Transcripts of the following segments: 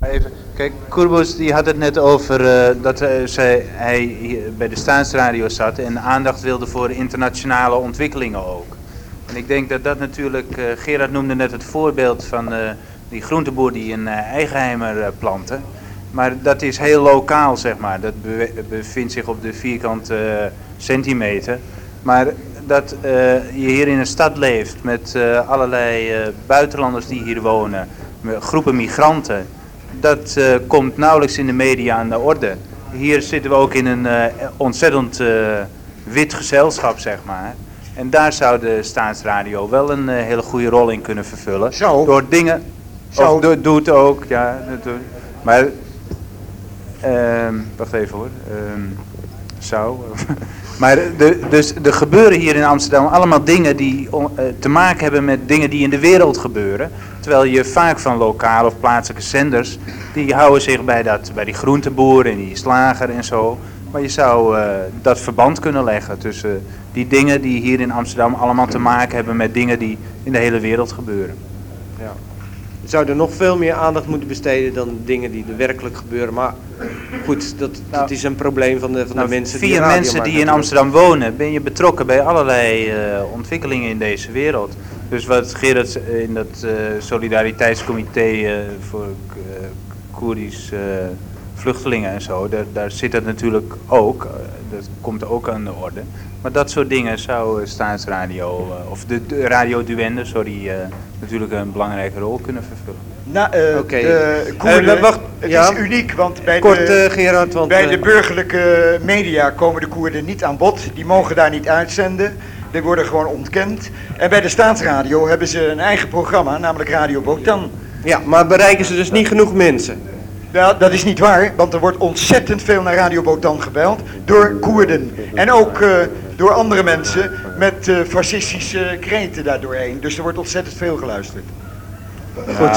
Even. Kijk, Courbus die had het net over dat hij bij de Staatsradio zat en aandacht wilde voor internationale ontwikkelingen ook. En ik denk dat dat natuurlijk, Gerard noemde net het voorbeeld van die groenteboer die een eigenheimer plantte. Maar dat is heel lokaal, zeg maar. Dat bevindt zich op de vierkante centimeter. Maar dat je hier in een stad leeft met allerlei buitenlanders die hier wonen, groepen migranten, dat komt nauwelijks in de media aan de orde. Hier zitten we ook in een ontzettend wit gezelschap, zeg maar. En daar zou de Staatsradio wel een hele goede rol in kunnen vervullen. Zo. Door dingen... Zo. Doet ook, ja. Maar... wacht even hoor. Zou... Maar dus er gebeuren hier in Amsterdam allemaal dingen die te maken hebben met dingen die in de wereld gebeuren. Terwijl je vaak van lokale of plaatselijke zenders, die houden zich bij die groenteboer en die slager en zo. Maar je zou dat verband kunnen leggen tussen die dingen die hier in Amsterdam allemaal te maken hebben met dingen die in de hele wereld gebeuren. Ja. We zouden nog veel meer aandacht moeten besteden dan dingen die er werkelijk gebeuren. Maar goed, dat is een probleem van de mensen die radio maken. 4 mensen die in Amsterdam wonen, ben je betrokken bij allerlei ontwikkelingen in deze wereld. Dus wat Gerard in dat solidariteitscomité voor Koerdisch vluchtelingen en zo, daar zit dat natuurlijk ook. Dat komt ook aan de orde. Maar dat soort dingen zou Staatsradio, of de Radio Duende, natuurlijk een belangrijke rol kunnen vervullen. Koerden, het is uniek, want bij, Gerard, bij de burgerlijke media komen de Koerden niet aan bod. Die mogen daar niet uitzenden. Die worden gewoon ontkend. En bij de Staatsradio hebben ze een eigen programma, namelijk Radio Botan. Ja, maar bereiken ze dus niet genoeg mensen? Ja, dat is niet waar, want er wordt ontzettend veel naar Radio Botan gebeld door Koerden. En ook door andere mensen met fascistische kreten daardoorheen. Dus er wordt ontzettend veel geluisterd. Goed.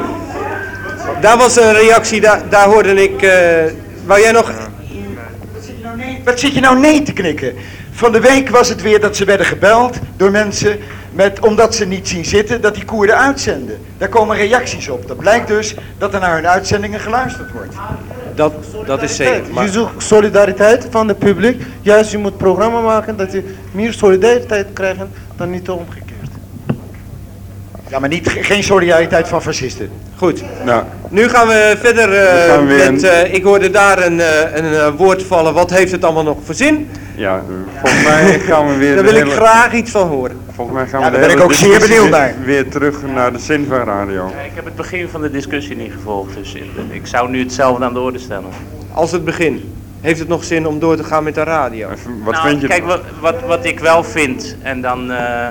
Daar was een reactie, daar hoorde ik... wou jij nog... Wat zit je nou nee te knikken? Van de week was het weer dat ze werden gebeld door mensen omdat ze niet zien zitten dat die Koerden uitzenden. Daar komen reacties op. Dat blijkt dus dat er naar hun uitzendingen geluisterd wordt. Dat is zeker. Maar... Je zoekt solidariteit van het publiek. Juist, je moet programma maken dat je meer solidariteit krijgt dan niet omgekeerd. Ja, maar geen solidariteit van fascisten. Goed. Nou. Nu gaan we verder met... ik hoorde daar een woord vallen. Wat heeft het allemaal nog voor zin? Ja, volgens mij gaan we weer... Daar wil ik graag iets van horen. Volgens mij gaan we daar ben ik ook zeer benieuwd naar. Weer terug naar de zin van radio. Ja, ik heb het begin van de discussie niet gevolgd, dus ik zou nu hetzelfde aan de orde stellen. Als het begin. Heeft het nog zin om door te gaan met de radio? Wat vind je? Kijk, wat ik wel vind, en dan...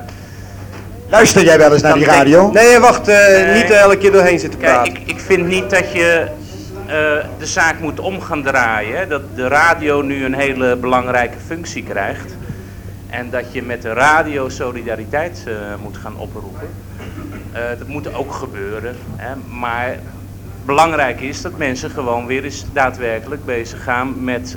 Luister jij wel eens naar die radio? Nee, wacht, niet elke keer doorheen zitten praten. Kijk, ik vind niet dat je de zaak moet om gaan draaien. Hè? Dat de radio nu een hele belangrijke functie krijgt. En dat je met de radio solidariteit moet gaan oproepen. Dat moet ook gebeuren. Hè? Maar belangrijk is dat mensen gewoon weer eens daadwerkelijk bezig gaan met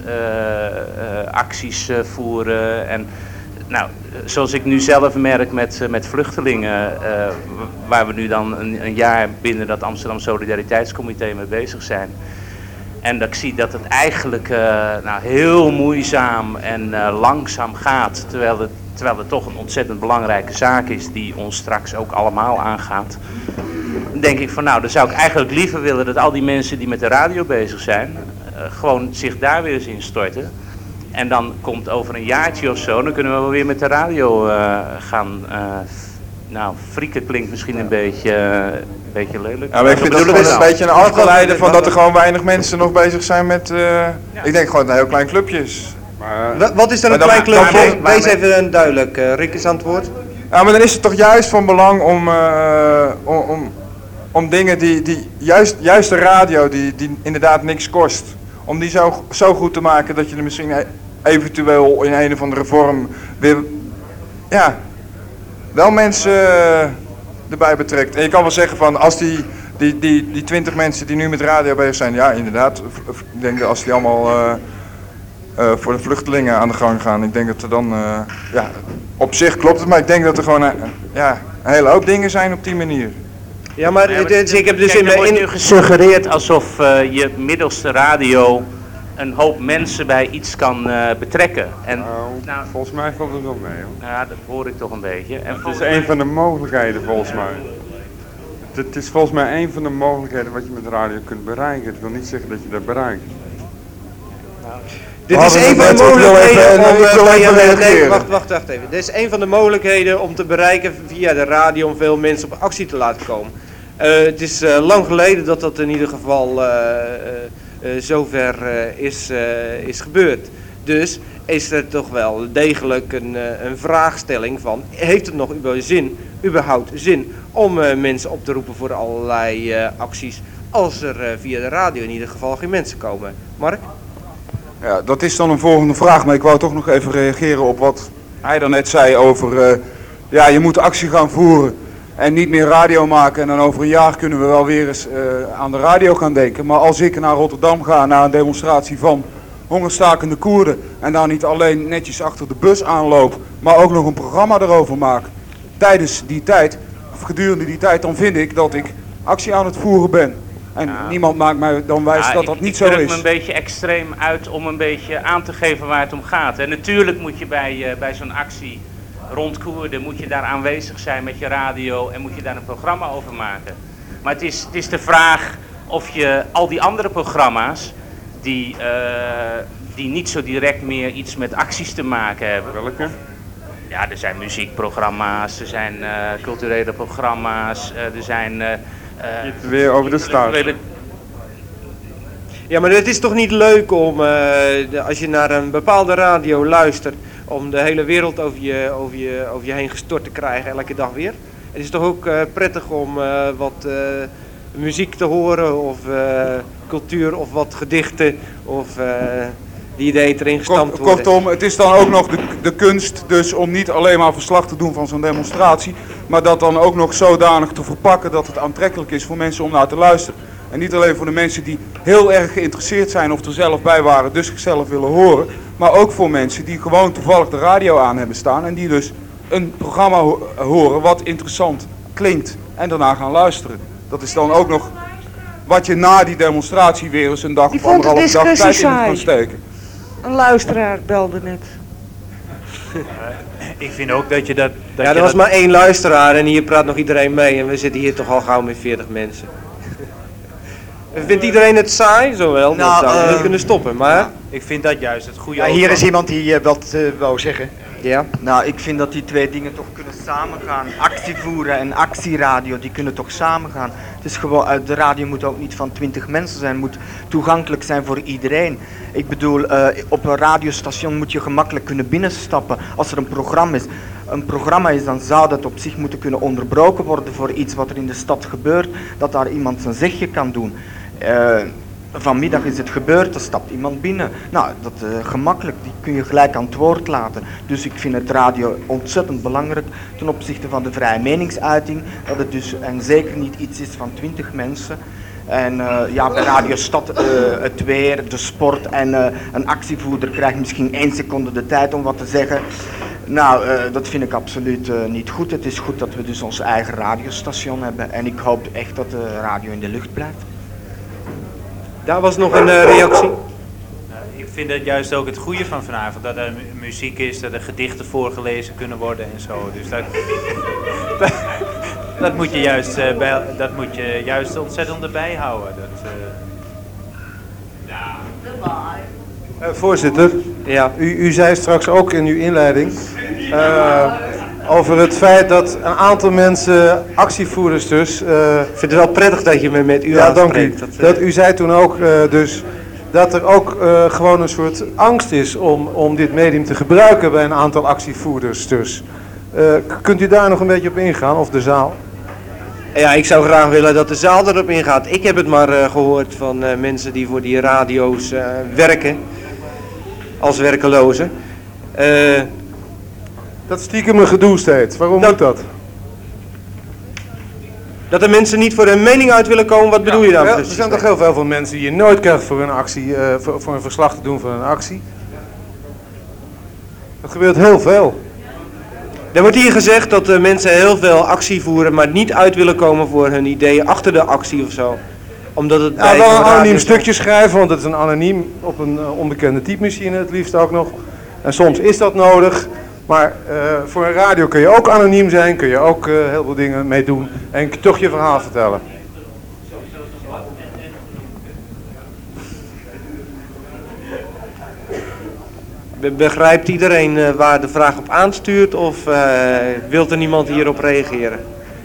acties voeren. En nou, zoals ik nu zelf merk met vluchtelingen, waar we nu dan een jaar binnen dat Amsterdam Solidariteitscomité mee bezig zijn. En dat ik zie dat het eigenlijk heel moeizaam en langzaam gaat, terwijl het toch een ontzettend belangrijke zaak is die ons straks ook allemaal aangaat. Dan denk ik van nou, dan zou ik eigenlijk liever willen dat al die mensen die met de radio bezig zijn, gewoon zich daar weer eens in storten. En dan komt over een jaartje of zo, dan kunnen we wel weer met de radio gaan. Frieken klinkt misschien een beetje lelijk. Ja, maar ik vind dat gewoon een beetje een afgeleide van dat er gewoon weinig mensen nog bezig zijn met... Ik denk gewoon een heel klein clubjes. Maar, wat is dan een klein clubje? Wees even duidelijk. Rick is aan het woord. Ja, maar dan is het toch juist van belang om dingen die juist de radio die inderdaad niks kost, om die zo goed te maken dat je er misschien eventueel in een of andere vorm weer wel mensen erbij betrekt. En je kan wel zeggen van als die 20 mensen die nu met radio bezig zijn, ja inderdaad, ik denk dat als die allemaal voor de vluchtelingen aan de gang gaan, ik denk dat er dan, op zich klopt het, maar ik denk dat er gewoon een hele hoop dingen zijn op die manier. Ja, maar ik heb dus er wordt nu gesuggereerd alsof je middels de radio een hoop mensen bij iets kan betrekken. En, volgens mij valt het wel mee, hoor. Ja, dat hoor ik toch een beetje. En het is een van de mogelijkheden volgens mij. Het is volgens mij een van de mogelijkheden wat je met radio kunt bereiken. Het wil niet zeggen dat je dat bereikt. Dit is een van de mogelijkheden om... Wacht even. Dit is een van de mogelijkheden om te bereiken via de radio om veel mensen op actie te laten komen. Het is lang geleden dat dat in ieder geval zover is gebeurd. Dus is er toch wel degelijk een vraagstelling van, heeft het nog überhaupt zin om mensen op te roepen voor allerlei acties, als er via de radio in ieder geval geen mensen komen. Mark? Ja, dat is dan een volgende vraag, maar ik wou toch nog even reageren op wat hij daarnet zei over, je moet actie gaan voeren en niet meer radio maken en dan over een jaar kunnen we wel weer eens aan de radio gaan denken. Maar als ik naar Rotterdam ga, naar een demonstratie van hongerstakende Koerden en daar niet alleen netjes achter de bus aanloop, maar ook nog een programma erover maak, tijdens die tijd, of gedurende die tijd, dan vind ik dat ik actie aan het voeren ben. En niemand maakt mij dan wijs dat dat niet zo is. Ik druk me een beetje extreem uit om een beetje aan te geven waar het om gaat. En natuurlijk moet je bij zo'n actie rond Koerden, moet je daar aanwezig zijn met je radio en moet je daar een programma over maken. Maar het is de vraag of je al die andere programma's die niet zo direct meer iets met acties te maken hebben. Welke? Ja, er zijn muziekprogramma's, er zijn culturele programma's, er zijn... weer over de staat. Ja, maar het is toch niet leuk om, als je naar een bepaalde radio luistert, om de hele wereld over je heen gestort te krijgen elke dag weer. Het is toch ook prettig om wat muziek te horen of cultuur of wat gedichten of die ideeën erin gestampt worden. Kortom, het is dan ook nog de kunst dus om niet alleen maar verslag te doen van zo'n demonstratie, maar dat dan ook nog zodanig te verpakken dat het aantrekkelijk is voor mensen om naar te luisteren. En niet alleen voor de mensen die heel erg geïnteresseerd zijn of er zelf bij waren, dus zichzelf willen horen, maar ook voor mensen die gewoon toevallig de radio aan hebben staan en die dus een programma horen wat interessant klinkt en daarna gaan luisteren. Dat is dan ook nog wat je na die demonstratie weer eens een dag of anderhalf dag tijd in moet gaan steken. Een luisteraar belde net. Ik vind ook dat je dat... Er was maar één luisteraar en hier praat nog iedereen mee en we zitten hier toch al gauw met 40 mensen. Vindt iedereen het saai? Zowel, dat zou niet kunnen stoppen, maar... Ik vind dat juist het goede... hier is iemand die wat wou zeggen. Ja? Nou, ik vind dat die twee dingen toch kunnen samengaan. Actie voeren en actieradio, die kunnen toch samengaan. Het is gewoon, de radio moet ook niet van 20 mensen zijn, moet toegankelijk zijn voor iedereen. Ik bedoel, op een radiostation moet je gemakkelijk kunnen binnenstappen als er een programma is, dan zou dat op zich moeten kunnen onderbroken worden voor iets wat er in de stad gebeurt, dat daar iemand zijn zegje kan doen. Vanmiddag is het gebeurd, er stapt iemand binnen. Nou, dat gemakkelijk, die kun je gelijk aan het woord laten. Dus ik vind het radio ontzettend belangrijk ten opzichte van de vrije meningsuiting. Dat het dus, en zeker niet iets is van 20 mensen. En bij Radio Stad het weer, de sport en een actievoerder krijgt misschien 1 seconde de tijd om wat te zeggen. Nou, dat vind ik absoluut niet goed. Het is goed dat we dus ons eigen radiostation hebben. En ik hoop echt dat de radio in de lucht blijft. Daar was nog een reactie. Ik vind het juist ook het goede van vanavond, dat er muziek is, dat er gedichten voorgelezen kunnen worden en zo. Dus dat moet je juist ontzettend erbij houden. Voorzitter, ja. U zei straks ook in uw inleiding over het feit dat een aantal mensen, actievoerders dus... ik vind het wel prettig dat je me met u aanspreekt. Dank u. Dat u zei toen ook dus dat er ook gewoon een soort angst is om dit medium te gebruiken bij een aantal actievoerders dus. Kunt u daar nog een beetje op ingaan, of de zaal? Ja, ik zou graag willen dat de zaal erop ingaat. Ik heb het maar gehoord van mensen die voor die radio's werken, als werkelozen. Dat stiekem een gedoe steeds. Waarom moet dat? Dat de mensen niet voor hun mening uit willen komen, wat bedoel je dan? Er zijn toch heel veel mensen die je nooit krijgt voor een actie, voor een verslag te doen van een actie. Dat gebeurt heel veel. Er wordt hier gezegd dat mensen heel veel actie voeren, maar niet uit willen komen voor hun ideeën achter de actie of zo. Omdat het wel een anoniem stukje schrijven, want het is een anoniem op een onbekende typemachine het liefst ook nog. En soms is dat nodig, maar voor een radio kun je ook anoniem zijn, kun je ook heel veel dingen mee doen en toch je verhaal vertellen. Begrijpt iedereen waar de vraag op aanstuurt of wilt er niemand hierop reageren?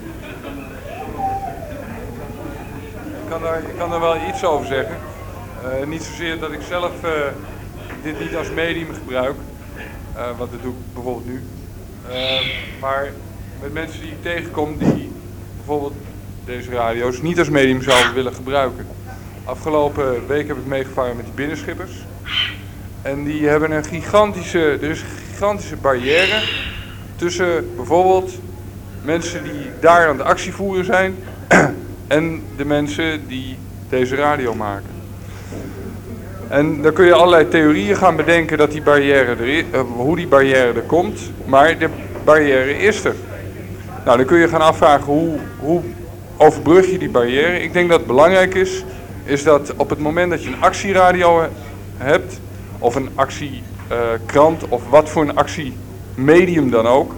Ik kan daar wel iets over zeggen. Niet zozeer dat ik zelf dit niet als medium gebruik, want dat doe ik bijvoorbeeld nu. Maar met mensen die ik tegenkom die bijvoorbeeld deze radio's niet als medium zouden willen gebruiken. Afgelopen week heb ik meegevaren met die binnenschippers. En die hebben er is een gigantische barrière tussen bijvoorbeeld mensen die daar aan de actie voeren zijn en de mensen die deze radio maken. En dan kun je allerlei theorieën gaan bedenken dat die barrière hoe die barrière er komt, maar de barrière is er. Nou, dan kun je gaan afvragen hoe overbrug je die barrière. Ik denk dat het belangrijk is dat op het moment dat je een actieradio hebt, of een actiekrant, of wat voor een actiemedium dan ook,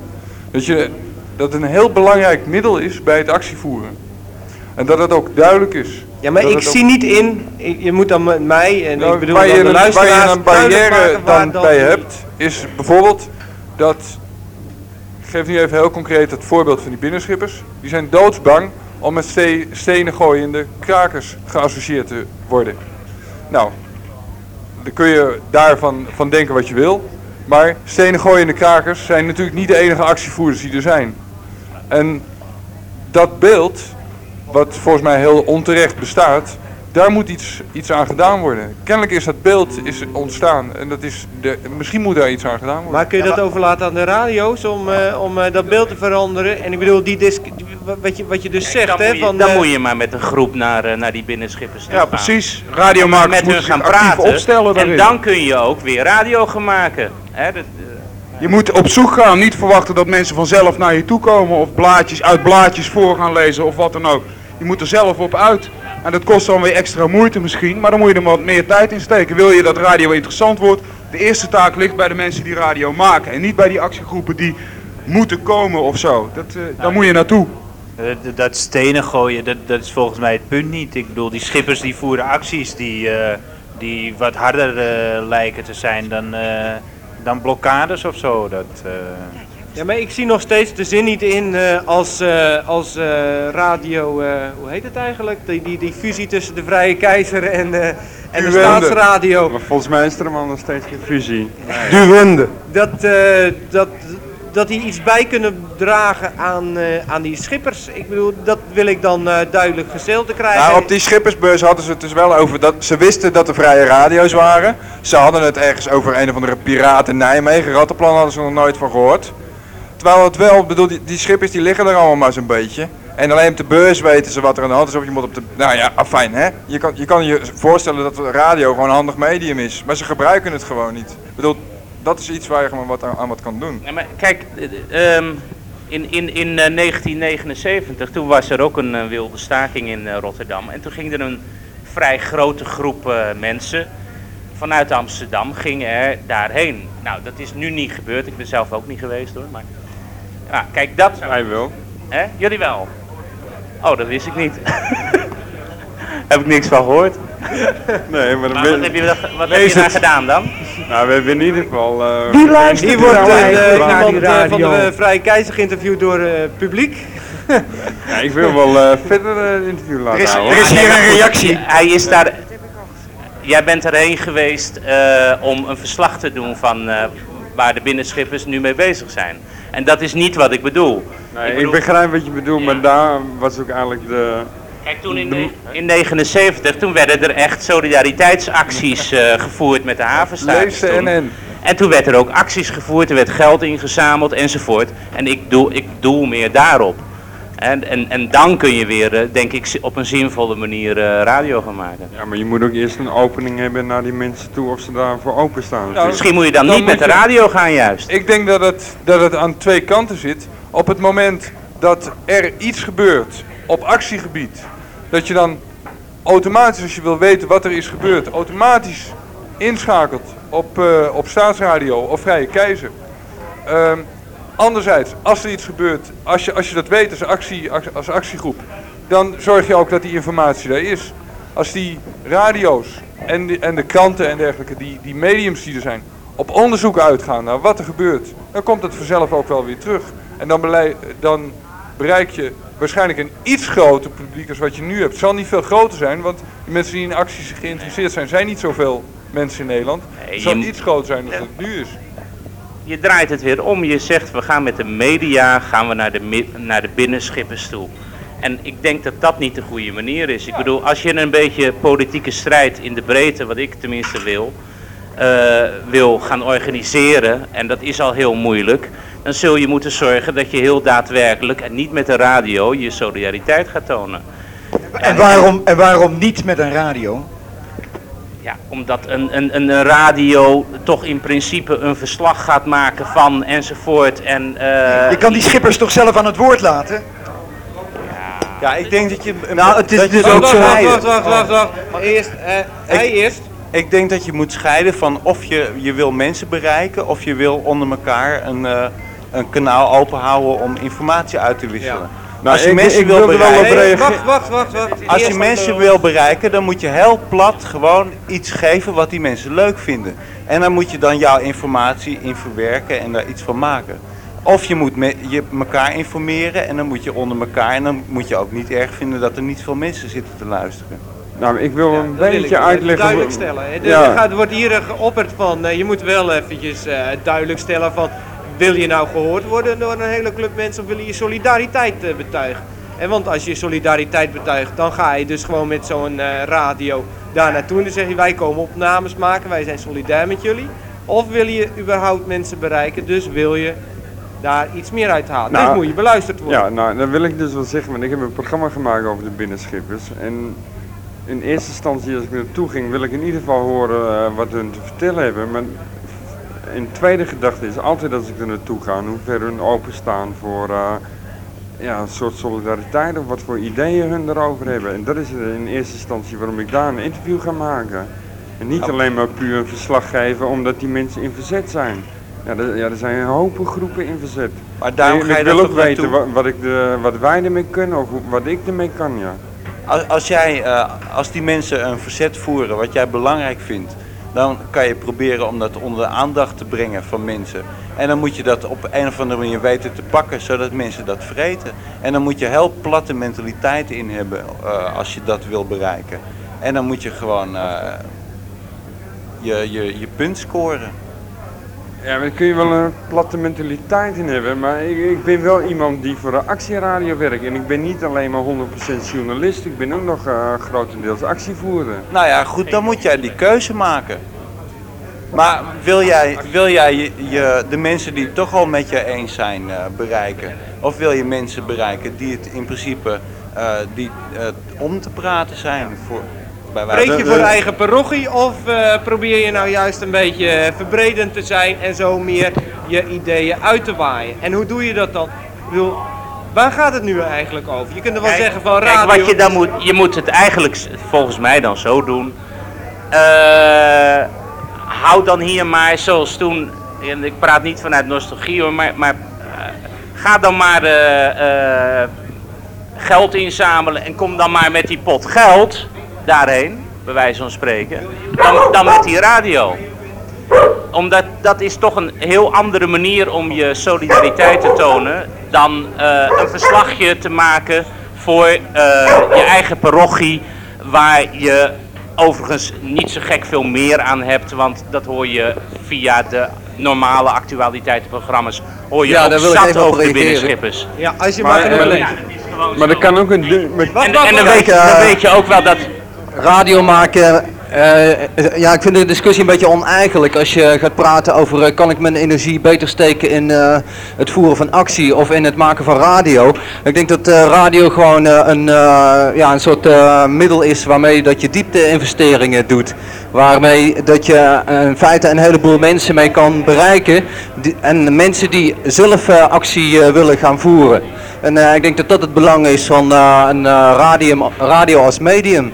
dat een heel belangrijk middel is bij het actievoeren. En dat het ook duidelijk is. Ja, maar ik zie niet in, je moet dan met mij en ik bedoel waar dan de luisteraars... Waar je een barrière dan bij hebt, is bijvoorbeeld dat... Ik geef nu even heel concreet het voorbeeld van die binnenschippers. Die zijn doodsbang om met stenen gooiende krakers geassocieerd te worden. Nou, dan kun je daarvan denken wat je wil. Maar stenen gooiende krakers zijn natuurlijk niet de enige actievoerders die er zijn. En dat beeld, wat volgens mij heel onterecht bestaat, daar moet iets aan gedaan worden. Kennelijk is dat beeld ontstaan en misschien moet daar iets aan gedaan worden. Maar kun je dat overlaten aan de radio's om dat beeld te veranderen? En ik bedoel, wat je dus zegt, dan moet je maar met een groep naar die binnenschippers gaan. Ja, precies. Radiomakers met hun gaan praten opstellen en dan kun je ook weer radio gaan maken. Je moet op zoek gaan, niet verwachten dat mensen vanzelf naar je toe komen of uit blaadjes voor gaan lezen of wat dan ook. Je moet er zelf op uit. En dat kost dan weer extra moeite misschien, maar dan moet je er wat meer tijd in steken. Wil je dat radio interessant wordt? De eerste taak ligt bij de mensen die radio maken en niet bij die actiegroepen die moeten komen of zo. Daar moet je naartoe. Dat stenen gooien, dat is volgens mij het punt niet. Ik bedoel, die schippers die voeren acties die wat harder lijken te zijn dan blokkades of zo. Ja, maar ik zie nog steeds de zin niet in als radio, hoe heet het eigenlijk? Die fusie tussen de Vrije Keizer en de Staatsradio. Maar volgens mij is er maar nog steeds geen fusie. Duwende. Dat die iets bij kunnen dragen aan die schippers. Ik bedoel, dat wil ik dan duidelijk gesteld te krijgen. Nou, op die schippersbeurs hadden ze het dus wel over dat ze wisten dat er vrije radio's waren. Ze hadden het ergens over een of andere piraat in Nijmegen. Rattenplan hadden ze nog nooit van gehoord. Terwijl het wel, bedoel, die schippers die liggen er allemaal maar zo'n beetje. En alleen op de beurs weten ze wat er aan de hand is. Of je moet op de, nou ja, afijn hè. Je kan je voorstellen dat de radio gewoon een handig medium is. Maar ze gebruiken het gewoon niet. Ik bedoel, dat is iets waar je gewoon wat kan doen. Ja, maar kijk, in 1979, toen was er ook een wilde staking in Rotterdam. En toen ging er een vrij grote groep mensen vanuit Amsterdam gingen er daarheen. Nou, dat is nu niet gebeurd. Ik ben zelf ook niet geweest hoor. Maar ja, kijk, dat... Wij wel. Hè? Jullie wel? Oh, dat wist ik niet. Heb ik niks van gehoord. Nee, maar wat heb je daar gedaan dan? Nou, we hebben in ieder geval... Wie luistert hier wordt iemand van de Vrije Keizer geïnterviewd door het publiek. Ja, ik wil wel verder een interview laten houden. Er is hier een reactie. Hij is daar... Jij bent erheen geweest om een verslag te doen van waar de binnenschippers nu mee bezig zijn. En dat is niet wat ik bedoel. Nee, ik begrijp wat je bedoelt, maar daar was ook eigenlijk de... Kijk, toen in 1979, toen werden er echt solidariteitsacties gevoerd met de havenstaatjes. En toen werd er ook acties gevoerd, er werd geld ingezameld enzovoort. En ik doel meer daarop. En dan kun je weer, denk ik, op een zinvolle manier radio gaan maken. Ja, maar je moet ook eerst een opening hebben naar die mensen toe of ze daarvoor openstaan. Nou, misschien moet je dan niet met de radio gaan juist. Ik denk dat het aan twee kanten zit. Op het moment dat er iets gebeurt op actiegebied, dat je dan automatisch, als je wil weten wat er is gebeurd, automatisch inschakelt op Staatsradio of Vrije Keizer. Anderzijds, als er iets gebeurt, als je dat weet als actiegroep, dan zorg je ook dat die informatie daar is. Als die radio's en de kranten en dergelijke, die mediums die er zijn, op onderzoek uitgaan naar wat er gebeurt, dan komt het vanzelf ook wel weer terug. En dan bereik je waarschijnlijk een iets groter publiek als wat je nu hebt. Het zal niet veel groter zijn, want de mensen die in acties geïnteresseerd zijn niet zoveel mensen in Nederland. Het zal iets groter zijn dan het nu is. Je draait het weer om. Je zegt, we gaan met de media naar de binnenschippers toe. En ik denk dat dat niet de goede manier is. Ik bedoel, als je een beetje politieke strijd in de breedte, wat ik tenminste wil gaan organiseren, en dat is al heel moeilijk, dan zul je moeten zorgen dat je heel daadwerkelijk en niet met de radio je solidariteit gaat tonen. En waarom niet met een radio? Ja, omdat een radio toch in principe een verslag gaat maken van enzovoort. Je kan die schippers toch zelf aan het woord laten? Ja, ik denk dat je... Nou, het is dus ook zo... Wacht. Eerst. Ik denk dat je moet scheiden van of je wil mensen bereiken, of je wil onder elkaar een kanaal openhouden om informatie uit te wisselen. Ja. Nou, als je mensen wil bereiken, wacht. Als je mensen wil bereiken, dan moet je heel plat gewoon iets geven wat die mensen leuk vinden. En dan moet je dan jouw informatie in verwerken en daar iets van maken. Of je moet elkaar informeren en dan moet je onder elkaar, en dan moet je ook niet erg vinden dat er niet veel mensen zitten te luisteren. Nou, ik wil een beetje uitleggen... Duidelijk stellen. Er wordt hier geopperd van, je moet wel eventjes duidelijk stellen van... Wil je nou gehoord worden door een hele club mensen of wil je solidariteit betuigen? En want als je solidariteit betuigt, dan ga je dus gewoon met zo'n radio daar naartoe en dan zeg je wij komen opnames maken, wij zijn solidair met jullie. Of wil je überhaupt mensen bereiken, dus wil je daar iets meer uithalen. Nou, dus moet je beluisterd worden. Ja, nou dan wil ik dus wel zeggen, want ik heb een programma gemaakt over de binnenschippers. En in eerste instantie als ik naartoe ging, wil ik in ieder geval horen wat hun te vertellen hebben. Maar een tweede gedachte is altijd als ik er naartoe ga, hoe ver hun openstaan voor een soort solidariteit of wat voor ideeën hun erover hebben. En dat is in eerste instantie waarom ik daar een interview ga maken. En niet alleen maar puur een verslag geven omdat die mensen in verzet zijn. Er zijn een hoop groepen in verzet. Maar daarom ga je ik wil ook weten wat wij ermee kunnen of wat ik ermee kan, ja. Als die mensen een verzet voeren wat jij belangrijk vindt, dan kan je proberen om dat onder de aandacht te brengen van mensen. En dan moet je dat op een of andere manier weten te pakken, zodat mensen dat vreten. En dan moet je heel platte mentaliteit in hebben als je dat wil bereiken. En dan moet je gewoon je punt scoren. Ja, maar daar kun je wel een platte mentaliteit in hebben, maar ik ben wel iemand die voor de actieradio werkt. En ik ben niet alleen maar 100% journalist, ik ben ook nog grotendeels actievoerder. Nou ja, goed, dan moet jij die keuze maken. Maar wil jij de mensen die het toch al met je eens zijn bereiken? Of wil je mensen bereiken die het in principe om te praten zijn? Spreek je voor eigen parochie of probeer je nou juist een beetje verbredend te zijn en zo meer je ideeën uit te waaien? En hoe doe je dat dan? Waar gaat het nu eigenlijk over? Je kunt er wel zeggen van radio... Kijk, wat je dan moet, je moet het eigenlijk volgens mij dan zo doen. Hou dan hier maar zoals toen, en ik praat niet vanuit nostalgie hoor, maar ga dan maar geld inzamelen en kom dan maar met die pot geld daarheen, bij wijze van spreken, dan met die radio. Omdat dat is toch een heel andere manier om je solidariteit te tonen dan een verslagje te maken voor je eigen parochie, waar je overigens niet zo gek veel meer aan hebt, want dat hoor je via de normale actualiteitenprogramma's, hoor je ook zat over de binnenschippers. Ja, als je maar maar dat kan ook een... En dan weet je ook wel dat... Radio maken Ja, ik vind de discussie een beetje oneigenlijk als je gaat praten over kan ik mijn energie beter steken in het voeren van actie of in het maken van radio. Ik denk dat radio gewoon een soort middel is waarmee dat je diepte-investeringen doet. Waarmee dat je in feite een heleboel mensen mee kan bereiken en mensen die zelf actie willen gaan voeren. En ik denk dat dat het belang is van een radio als medium.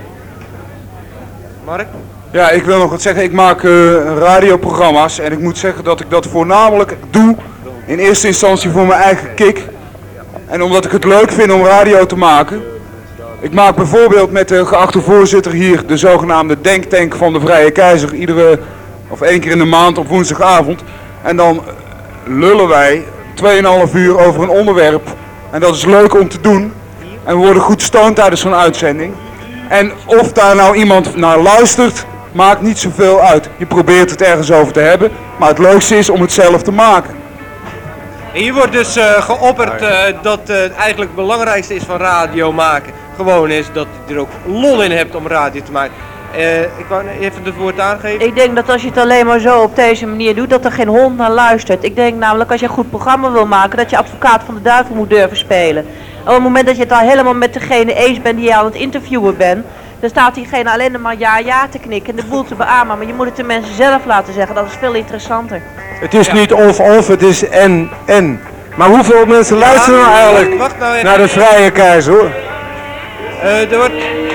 Mark? Ja, ik wil nog wat zeggen. Ik maak radioprogramma's en ik moet zeggen dat ik dat voornamelijk doe in eerste instantie voor mijn eigen kick. En omdat ik het leuk vind om radio te maken. Ik maak bijvoorbeeld met de geachte voorzitter hier de zogenaamde denktank van de Vrije Keizer één keer in de maand op woensdagavond. En dan lullen wij 2,5 uur over een onderwerp. En dat is leuk om te doen. En we worden goed stoned tijdens zo'n uitzending. En of daar nou iemand naar luistert, maakt niet zoveel uit. Je probeert het ergens over te hebben, maar het leukste is om het zelf te maken. En hier wordt dus geopperd dat het eigenlijk het belangrijkste is van radio maken. Gewoon is dat je er ook lol in hebt om radio te maken. Ik wou even het woord aangeven. Ik denk dat als je het alleen maar zo op deze manier doet, dat er geen hond naar luistert. Ik denk namelijk als je een goed programma wil maken, dat je advocaat van de duivel moet durven spelen. Op het moment dat je het al helemaal met degene eens bent die je aan het interviewen bent, dan staat diegene alleen maar ja te knikken en de boel te beamen. Maar je moet het de mensen zelf laten zeggen, dat is veel interessanter. Het is niet of, het is en. Maar hoeveel mensen luisteren nou eigenlijk naar de Vrije Keizer, hoor? Er wordt...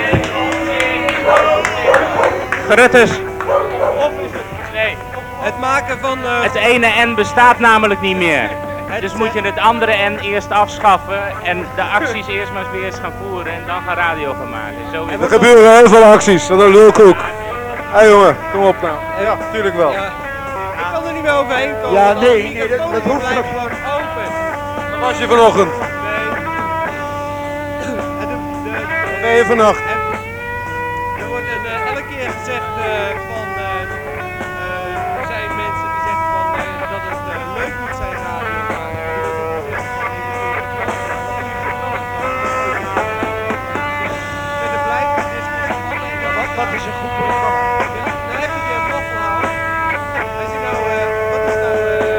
Gerettes. Nee. Het maken van... Het ene N bestaat namelijk niet meer. Dus moet je het andere N eerst afschaffen en de acties eerst maar weer eens gaan voeren en dan gaan radio gaan maken. Zo Er gebeuren heel veel acties, dat is een lulkoek. Hé jongen, kom op nou. Ja, natuurlijk wel. Ja. Ik kan er niet meer overheen komen. Ja, nee, dat hoeft blijft gewoon open. Waar was je vanochtend? Waar ben je vannacht? Er wordt elke keer gezegd van, er zijn mensen die zeggen van dat het leuk moet zijn radio maken. En er blijft een discussie. Wat is een goed programma? Ja, nou heb je die een afgehaald. Als je nou, wat is nou,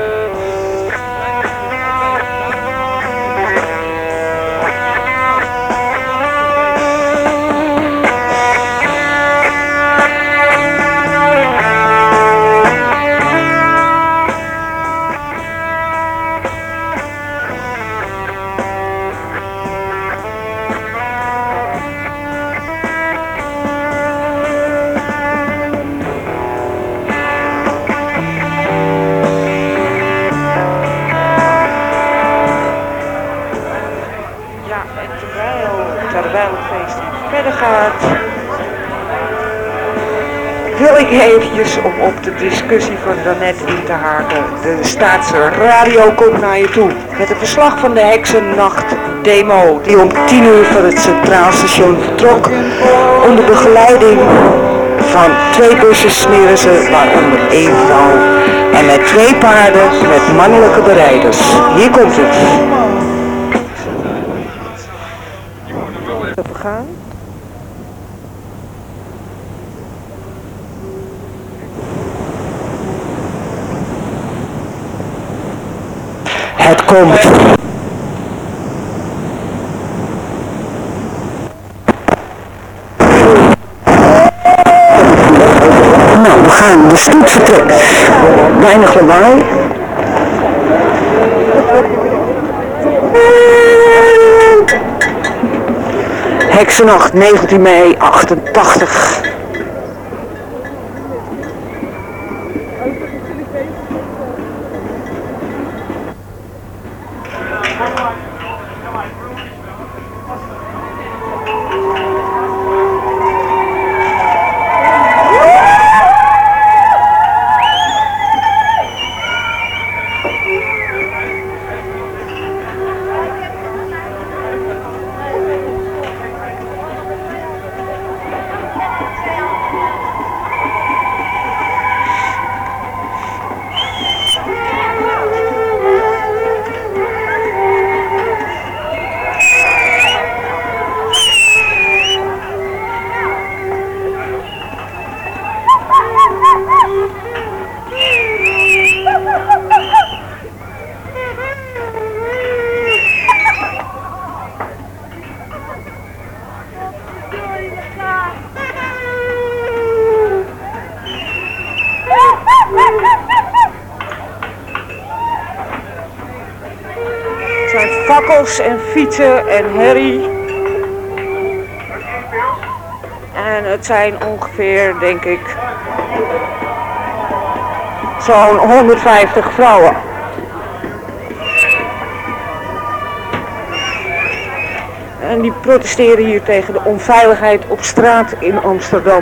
terwijl het feest verder gaat, wil ik eventjes om op de discussie van daarnet in te haken. De Staatsradio komt naar je toe met een verslag van de Heksennacht-demo die om 10 uur van het Centraal Station vertrok. Onder begeleiding van 2 bussen smeren ze, waaronder 1 vrouw. En met 2 paarden met mannelijke berijders. Hier komt het. We gaan. Het komt. Nou, we gaan. De stoet vertrekt. Weinig lawaai. Heksennacht, 19 mei 88. geraas en fietsen en herrie. En het zijn ongeveer, denk ik, zo'n 150 vrouwen. En die protesteren hier tegen de onveiligheid op straat in Amsterdam.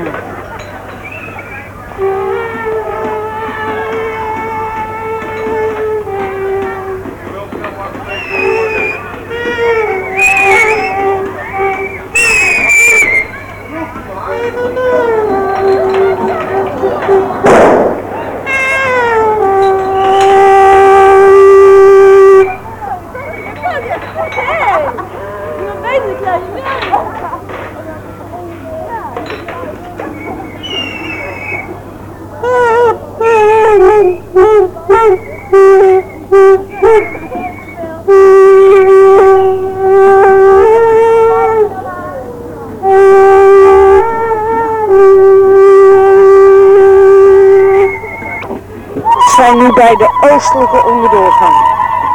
We zijn nu bij de oostelijke onderdoorgang.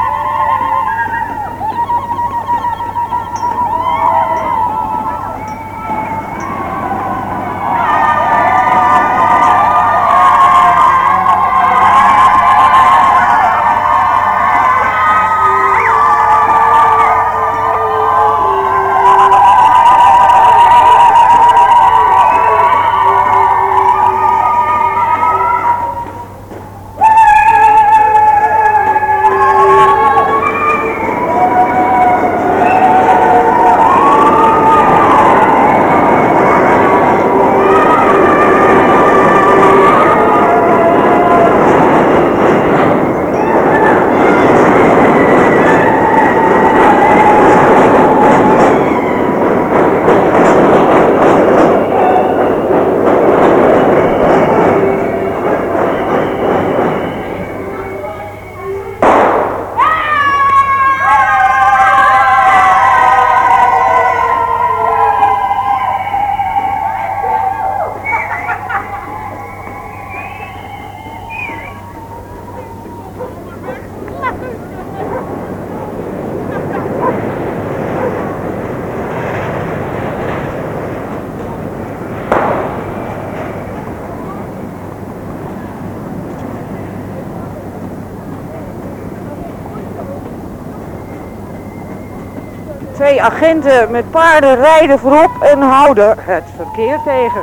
Twee agenten met paarden rijden voorop en houden het verkeer tegen.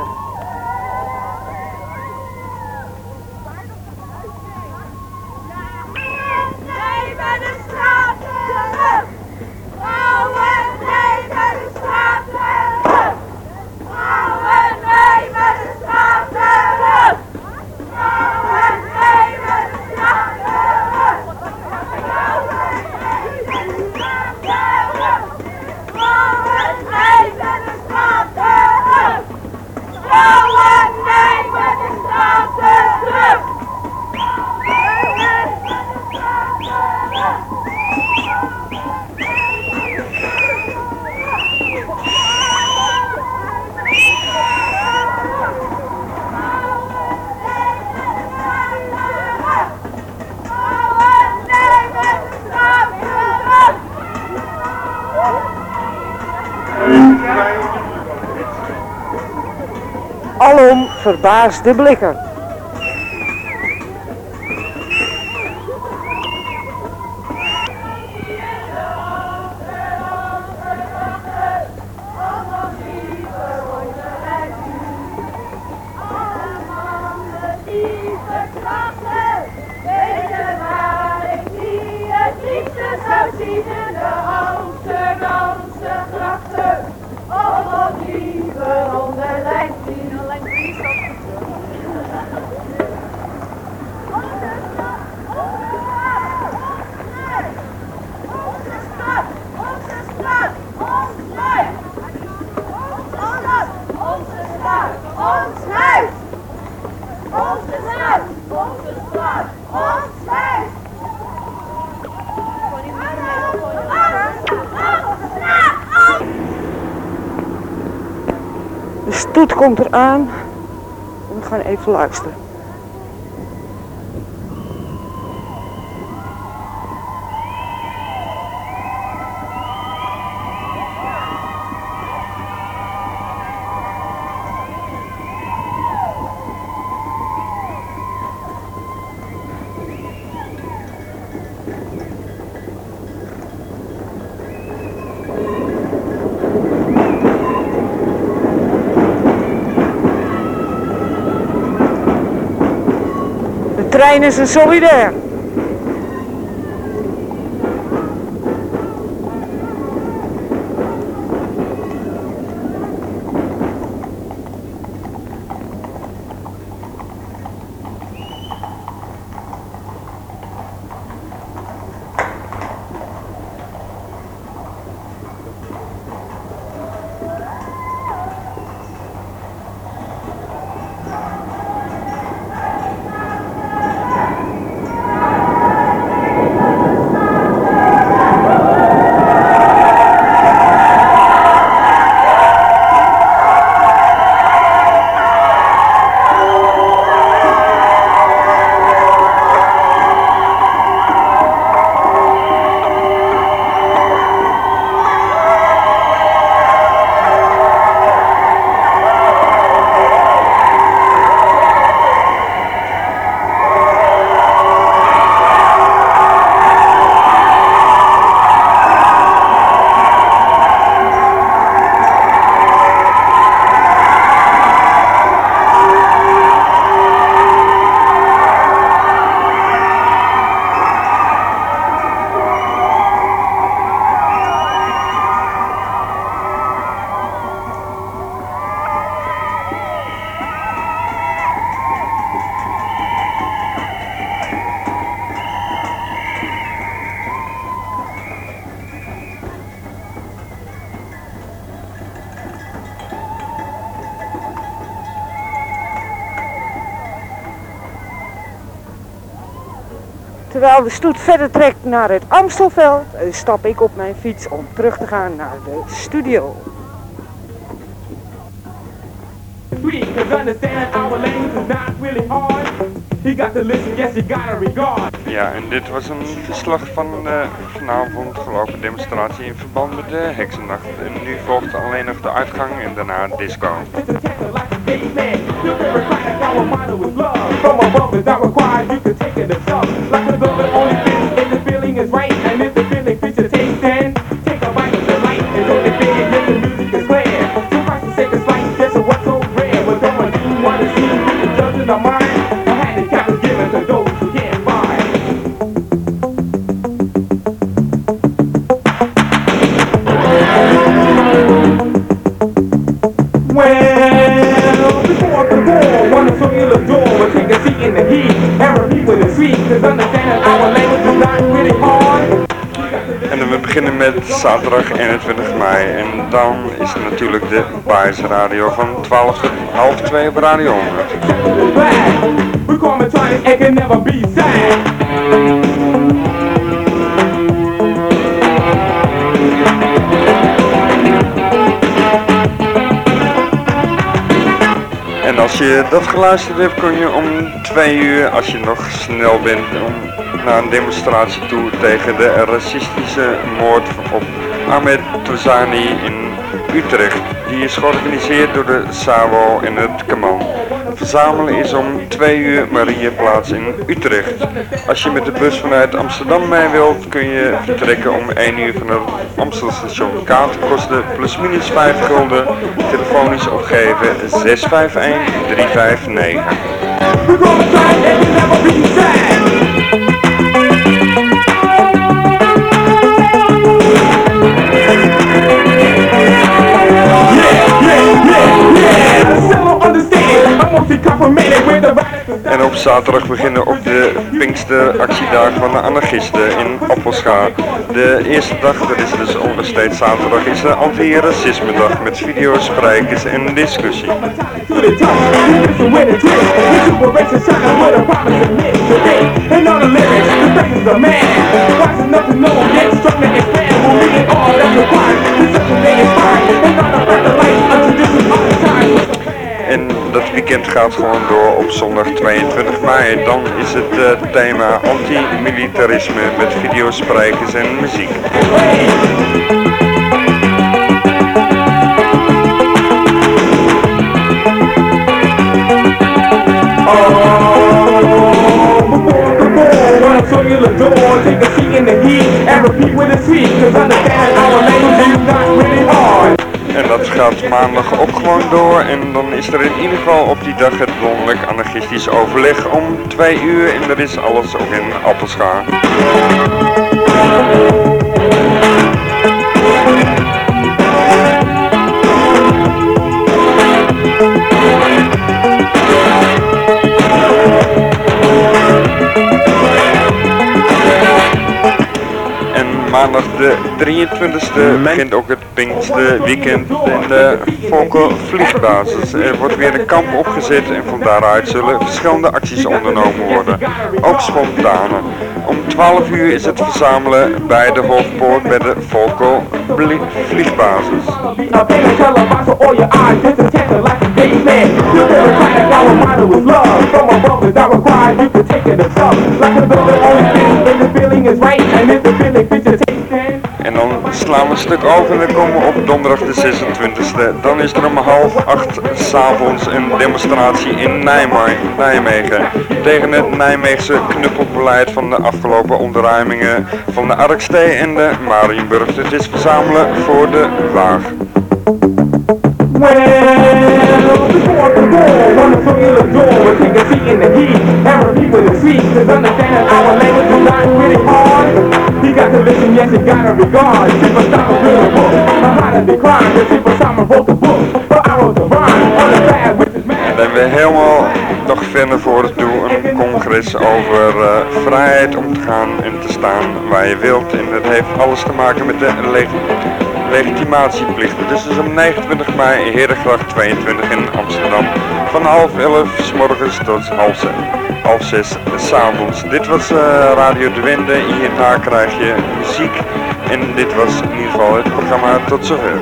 Alom verbaasde blikken. De stoet komt eraan en we gaan even luisteren. treinen zijn solidair. Terwijl de stoet verder trekt naar het Amstelveld, stap ik op mijn fiets om terug te gaan naar de studio. Ja, en dit was een verslag van de vanavond gelopen demonstratie in verband met de Heksennacht. En nu volgt alleen nog de uitgang en daarna disco. En we beginnen met zaterdag 21 mei en dan is er natuurlijk de Baarsradio van 12 tot half 2 op Radio 100. En als je dat geluisterd hebt, kun je om 2 uur, als je nog snel bent, naar een demonstratie toe tegen de racistische moord op Ahmed Touzani in Utrecht. Die is georganiseerd door de SAWO en het Kaman. Verzamelen is om 2 uur Mariaplaats in Utrecht. Als je met de bus vanuit Amsterdam mee wilt, kun je vertrekken om 1 uur van het Amstelstation. Kaart kosten plusminus 5 gulden. Telefonisch opgeven 651 359. En op zaterdag beginnen ook de Pinksteractiedagen van de anarchisten in Appelscha. De eerste dag, dat is dus steeds zaterdag, is de anti-racisme-dag met video's, sprekers en discussie. En dat weekend gaat gewoon door op zondag 22 mei. Dan is het thema anti-militarisme met video's, sprekers en muziek. En dat gaat maandag ook gewoon door. En dan is er in ieder geval op die dag het landelijk anarchistisch overleg om 2 uur. En er is alles ook in Appelscha. Maandag de 23e begint ook het Pinkster weekend in de Volkel Vliegbasis. Er wordt weer een kamp opgezet en van daaruit zullen verschillende acties ondernomen worden. Ook spontane. Om 12 uur is het verzamelen bij de Hoofdpoort bij de Volkel Vliegbasis. En dan slaan we een stuk over en dan komen we op donderdag de 26e. Dan is er om 7:30 s'avonds een demonstratie in Nijmegen. Tegen het Nijmeegse knuppelbeleid van de afgelopen ontruimingen van de Arkstee en de Marienburg. Het is verzamelen voor de Waag. You got to listen, yes, you gotta regard. People stop a good book. How to decline, the people Simon wrote the book. For I wrote the rhyme on the bad with his man. En dan hebben we helemaal nog verder voor het doel een congres over vrijheid om te gaan en te staan waar je wilt. En dat heeft alles te maken met de legitimatieplichten. Dus dat is om 29 mei in Herengracht 22 in Amsterdam. Van 10:30 's morgens tot 5:30 s'avonds. Dit was Radio De Wende. Hierna krijg je muziek. En dit was in ieder geval het programma tot zover.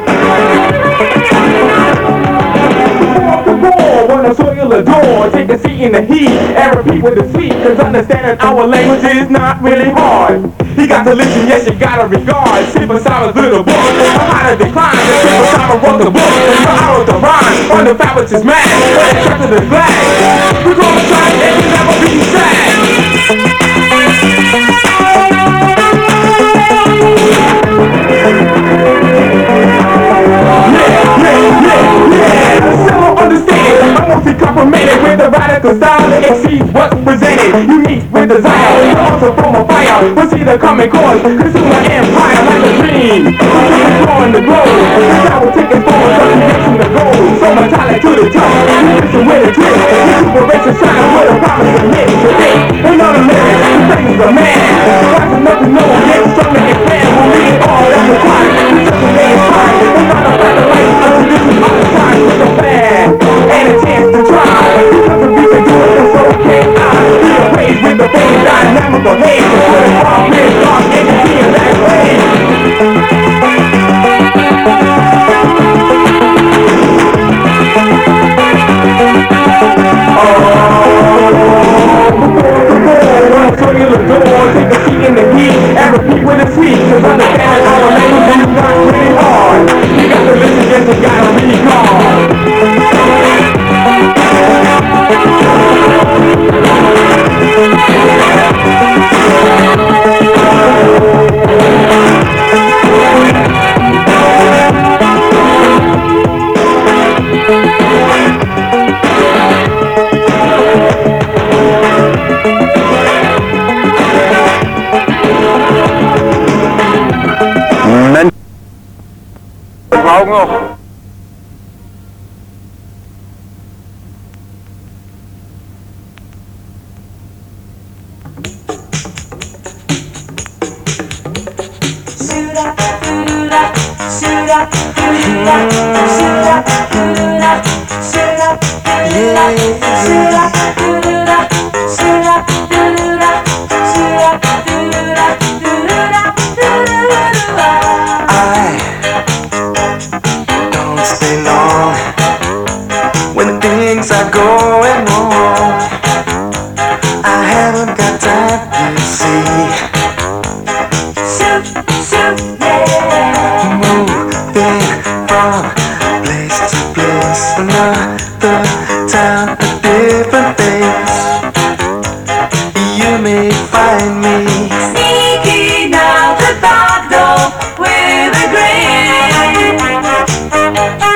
Wanna soil the door, take a seat in the heat and repeat with the sweet, cause understanding our language is not really hard. You got to listen, yes, you gotta regard. Simple Simon's little book, how to decline. Simple Simon wrote the book, I wrote the rhyme. On the fabric is mad, trapped to the flag. We're gonna try and we'll never be sad. Understand, I won't be complimented with the radical style that exceeds what's presented. Unique with desire, also from a fire. We'll see the common cause, consumer empire like a dream. Growing the globe, this I will take it forward, turn it to the goal. So metallic to the top, listen with a twist. Inspiration shine with a promise to live today. Ain't no limit, the things of man. Rise enough to know, get stronger and expand. We'll read it all that's required. It's just a man's time. Ain't got no better life until this is all the time. With the band and a chance to try. Because if we can do it, then so can I. Be amazed with the big dynamical hate. Put it all in dark and you see it that way. Take a seat in the heat and repeat with a sweet. Cause understanding our language is not really hard. You got to listen, yes, you gotta recall. Maar ook nog. Sneaking out the back door with a grin.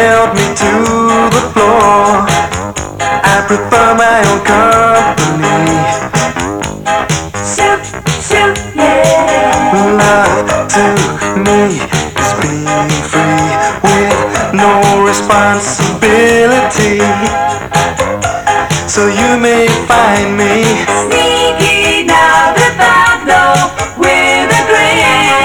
nailed me to the floor. I prefer my own company. Shoot, shoot, yeah. Love to me is being free with no responsibility. So you may find me sneaking out the back door with a grin.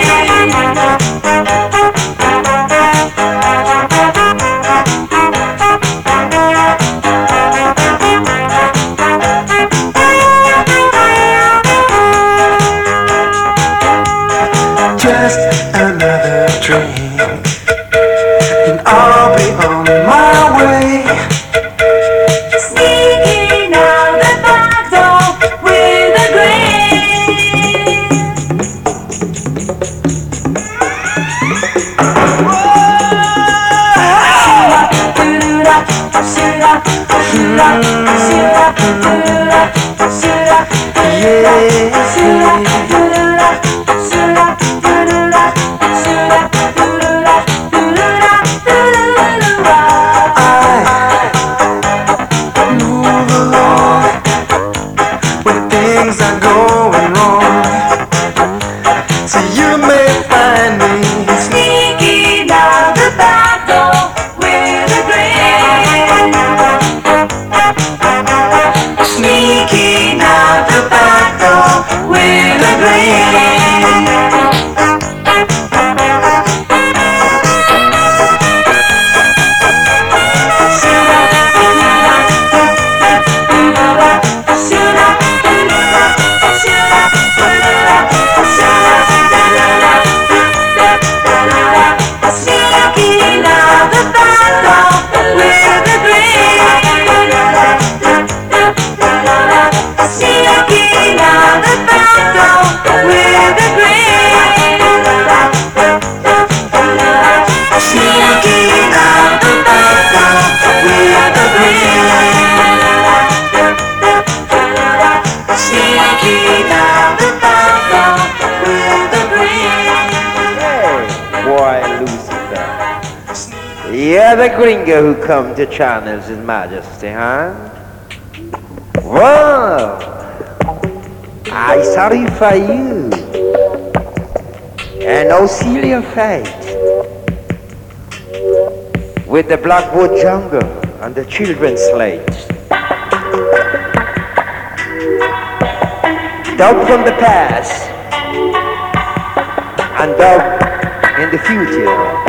Just another dream, and I'll be on my way. Sneaking out the back door with a grin. Things are going wrong, so you may find me sneaking out the back door with a grin. Sneaking out the back door with a grin. You're the gringo who come to challenge His Majesty, huh? Whoa! I'm sorry for you. And no seal your fate with the Blackwood jungle and the children's slates. Doubt from the past and doubt in the future.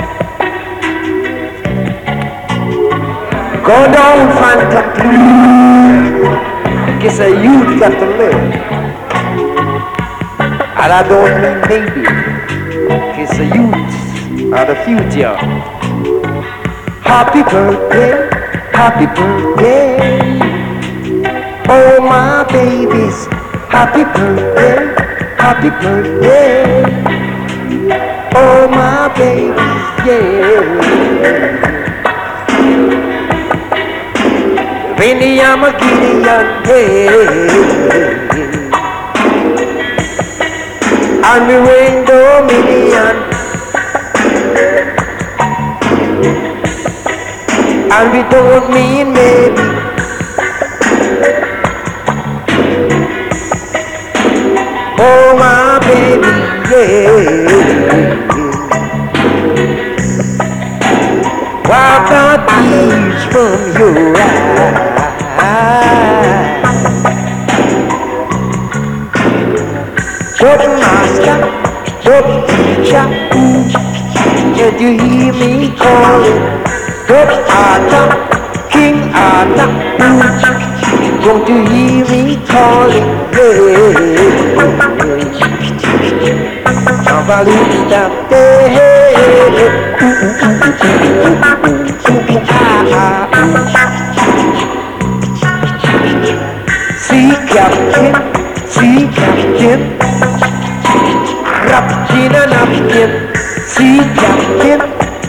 Go down, phantom, please. Cause a youth got to live. And I don't mean maybe. Cause the youth are the future. Happy birthday, happy birthday. Oh my babies, happy birthday, happy birthday. Oh my babies, yeah. Vinny, I'm a Gideon, yeah. And we reign dominion. And we don't mean maybe. Oh my baby, yeah. Wipe the tears from your eyes. Job master, job teacher, can you hear me calling? Job Arthur, King Arthur, don't you hear me calling? Cavalista, sea captain, napkin and napkin, sea captain,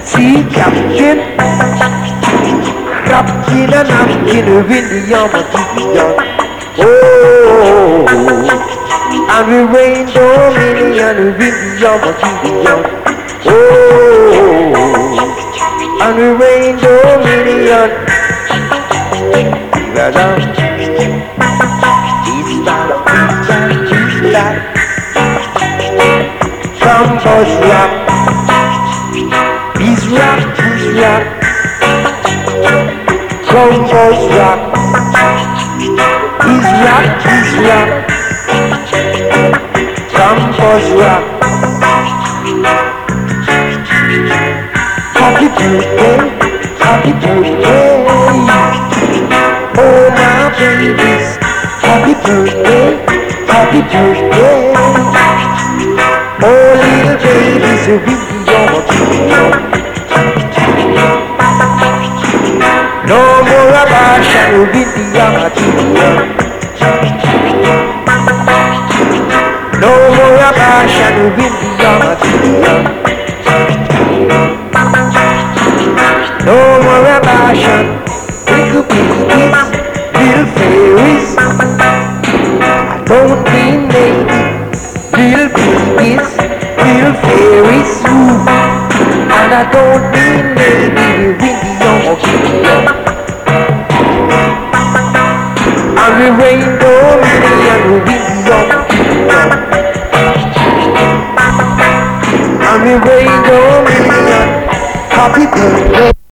napkin and napkin, Winnie Yamagion. Oh, and we reign dominion, Winnie Yamagion. Oh. and we reign dominion. Viva love, peace love, peace love, peace love. Campus rock, peace rock, peace rock. Campus rock, peace rock, peace rock. Campus rock. Happy birthday, happy birthday. Oh my babies, happy birthday, happy birthday. Oh little babies, you will be your kingdom. No more abortion, you will be your kingdom. No more abortion, you will be your kingdom. No more abortion.